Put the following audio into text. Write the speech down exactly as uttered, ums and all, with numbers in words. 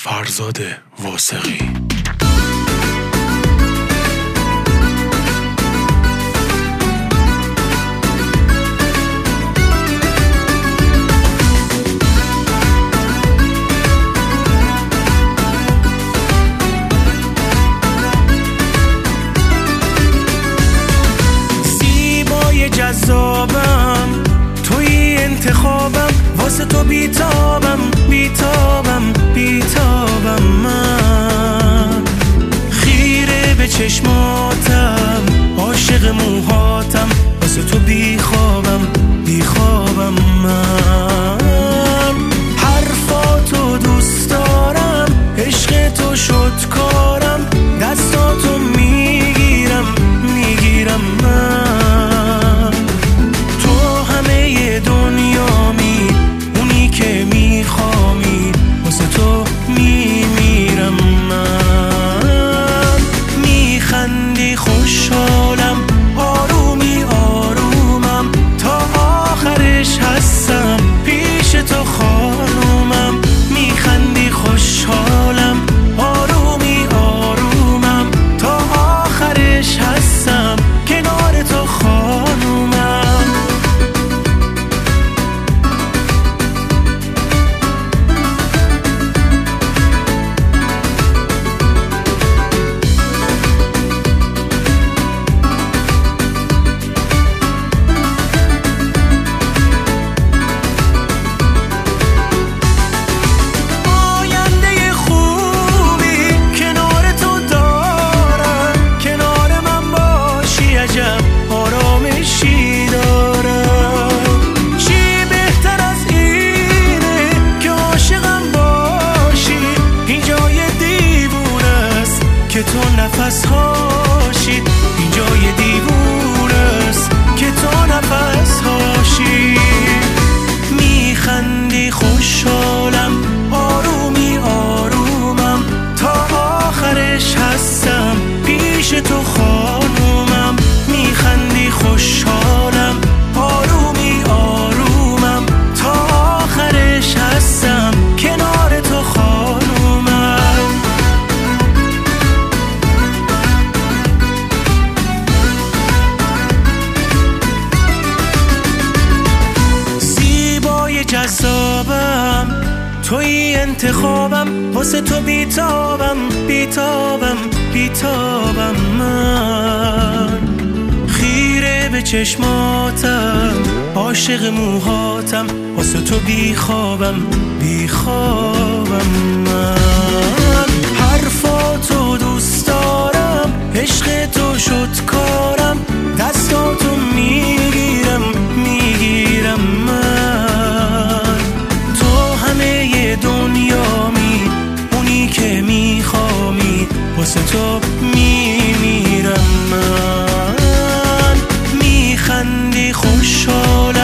فرزاد واثقی. زیبای جذابم، توی انتخابم، واسه تو بیتابم بیتابم بیتابم. من خیره به چشماتم، عاشق موهاتم، واسه تو بیخوابم بیخوابم. من حرفاتو دوست دارم، عشق تو شد کارم، دستاتو میگیرم میگیرم. من تو همه دنیامی، اونی که میخوامی، واسه تو میمیرم. من میخندی خوشحالم، آرومی آرومم، تا آخرش هستم پیش تو خانومم. میخندی خوشحالم، آرومی آرومم، تا آخرش هستم کنار تو خانومم. که تو نفس هاشی، اینجای دیوونه است که تو نفس هاشی. میخندی خوشحالم، آرومی آرومم، تا آخرش هستم پیش تو خانومم. میخندی خوشحالم، آرومی آرومم، تا آخرش هستم کنار تو خانومم. جذابم، توی انتخابم، واسه تو بیتابم بیتابم بیتابم. من خیره به چشماتم، عاشق موهاتم، واسه تو بیخوابم بیخوابم. من حرفاتو دوست دارم، عشق تو شد کارم، دستاتو میگیرم میگیرم. من تو همه دنیامی، اونی که میخوامی، واسه تو میمیرم. من میخندی خوشحال